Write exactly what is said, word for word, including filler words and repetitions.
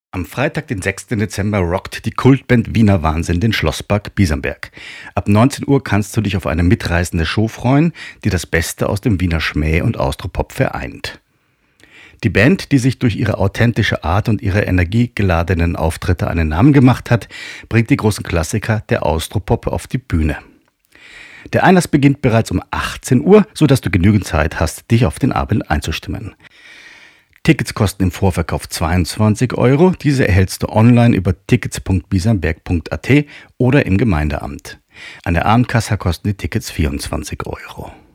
Am Freitag, den sechsten Dezember, rockt die Kultband Wiener Wahnsinn den Schlosspark Biesenberg. Ab neunzehn Uhr kannst du dich auf eine mitreißende Show freuen, die das Beste aus dem Wiener Schmäh und Austropop vereint. Die Band, die sich durch ihre authentische Art und ihre energiegeladenen Auftritte einen Namen gemacht hat, bringt die großen Klassiker der Austropop auf die Bühne. Der Einlass beginnt bereits um achtzehn Uhr, sodass du genügend Zeit hast, dich auf den Abend einzustimmen. Tickets kosten im Vorverkauf zweiundzwanzig Euro. Diese erhältst du online über tickets punkt biesenberg punkt a t oder im Gemeindeamt. An der Abendkasse kosten die Tickets vierundzwanzig Euro.